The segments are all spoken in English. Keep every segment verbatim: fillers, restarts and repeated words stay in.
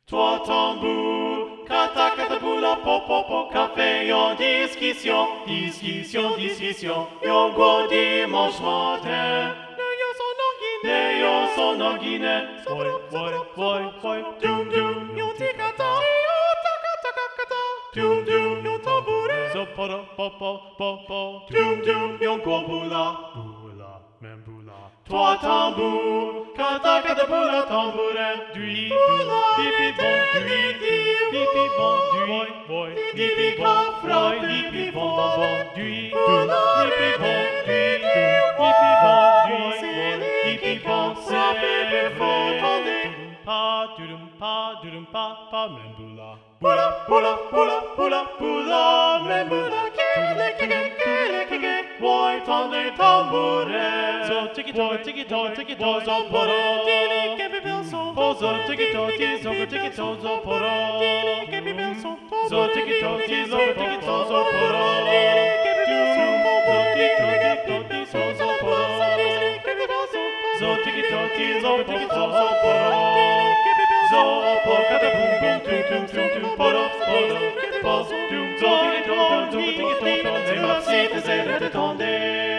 Toi tambour, kata kata boula po po po, café en discussion, discussion, discussion, yon go dimanche matin. N'ayons son anguine, n'ayons son anguine, boy, boy, boy, boy, doum doum, yon tikata, yon taka taka kata, doum doum, yon tambourin, so po po po po po, doum doum, yon go boula, boula, même boula. Toi tambour, kata kata boula tambourin, dui boula, pipi bon, dui pipi bon, dui boy, pipi bon, boy, pipi bon bon bon, dui boula, pipi bon, dui pipi bon, dui boy, pipi bon, ça pipi bon, tendez, pa dudum pa dudum pa pa même boula, boula boula boula boula boula, même boula, kele kele kele kele, boy tendez tambourin, so tiki to tiki to tiki to so poro, dili kepi bel son, pozo tiki to tiki so tiki to so poro, dili kepi bel son, so tiki to tiki so tiki to so poro, dili kepi bel son, pozo tiki to tiki so so poro, dili kepi bel son, so tiki to tiki so tiki to so poro, dili kepi bel son, so po kata boom boom tum tum tum tum poro poro pozo tum so tiki to so tiki to les mapsites et retendez.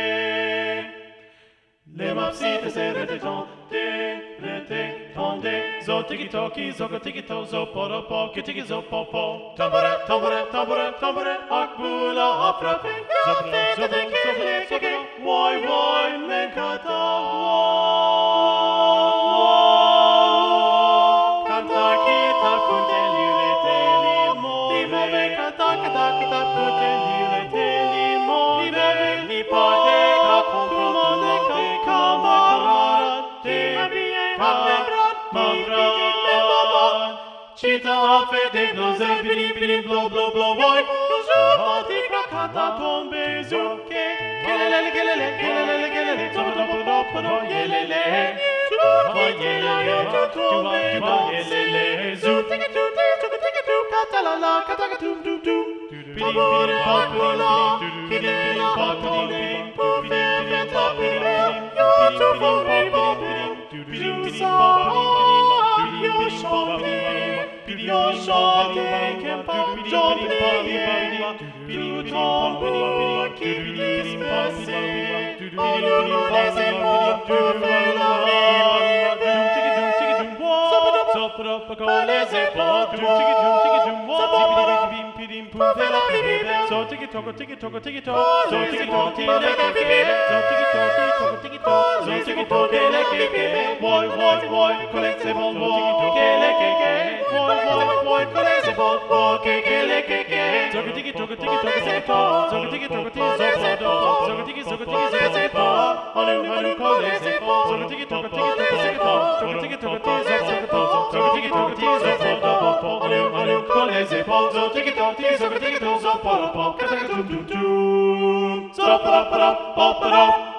Les mapsites et retendez, retendez, zo tiki toki, zo go tiki to, zo poro po, ki tiki zo po po. Tambourin, tambourin, tambourin, tambourin, akboula a frappé, zo bro, zo bro, zo bro, zo bro, woi woi, men kata, woi, kata kita kute lire te limo, limo ve kata kata kita kute lire te limo, limo ve ni pa e ka kompromone ka Chita a fait des gnozes, bilim bilim blo blo blo boy. Toujours anti krakata tombe zouke. Kelele kelele kelele kelele topo topo topo no yelele. Tu vas yelele tu vas tu vas yelele zou. Tiki tu tiki tiki tu kata la la kata kata tum tum tum. Bilim bilim pop bilim bilim bilim pop bilim pour faire faire ta bilim. Yo tu vas bilim bilim bilim bilim pop bilim yo champion. Yo chante qu'un pas j'oublie tout tambour qui glisse passer en nous les épaules pour faire la vie pas les épaules pour faire la vie so tiki toko tiki toko tiki to so tiki toko tiki so tiki toko tiki to so tiki toko tiki boy boy boy collect c'est bon boy kele keke boy boy boy collect c'est bon boy kele keke so tiki toko tiki toko c'est bon so tiki toko tiki so bon so tiki toko tiki c'est bon on nous on nous collect c'est bon so tiki toko tiki c'est bon so tiki toko tiki c'est bon so tiki toko tiki c'est bon on nous on nous collect c'est bon so tiki toko tiki so tiki toko so pop pop kata kata tum tum tum so pop pop pop pop